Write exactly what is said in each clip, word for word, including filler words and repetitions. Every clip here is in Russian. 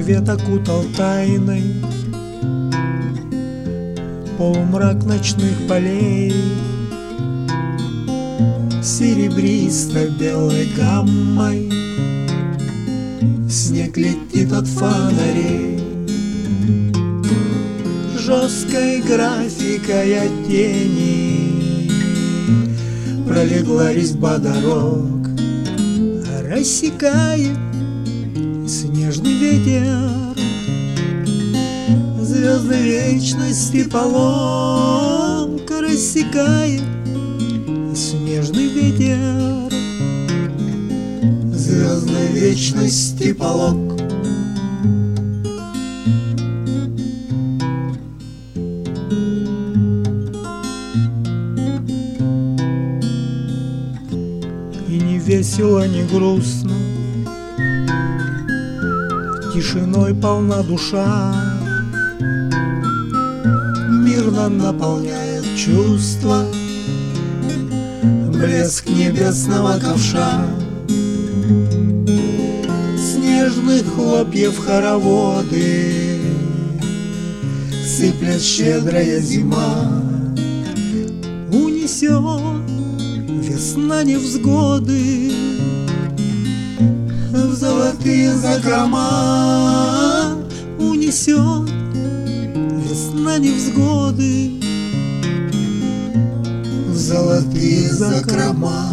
свет окутал тайной полумрак ночных полей. Серебристо-белой гаммой снег летит от фонарей. Жесткой графикой от тени пролегла резьба дорог, рассекает снежный ветер звезды вечности. Поломка рассекает снежный ветер звездной вечности полог. И не весело, не грустно, тишиной полна душа, мирно наполняет чувства блеск небесного ковша. Снежных хлопьев хороводы сыплет щедрая зима. Унесет весна невзгоды в золотые закрома. Унесет весна невзгоды в золотые закрома.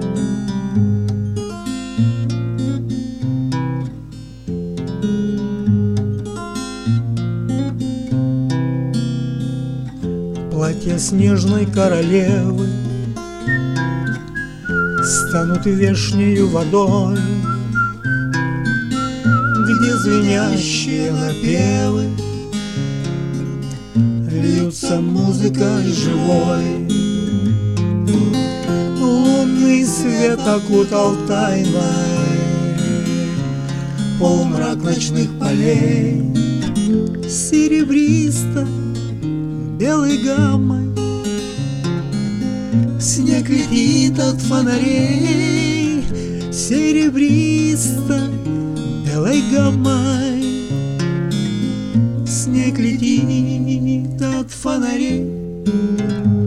Платья снежной королевы станут вешнею водой, где звенящие напевы льются музыкой живой. Лунный свет окутал тайной полумрак ночных полей. Серебристо белой гаммой снег летит от фонарей. Серебристо белой гаммой снег летит от фонарей.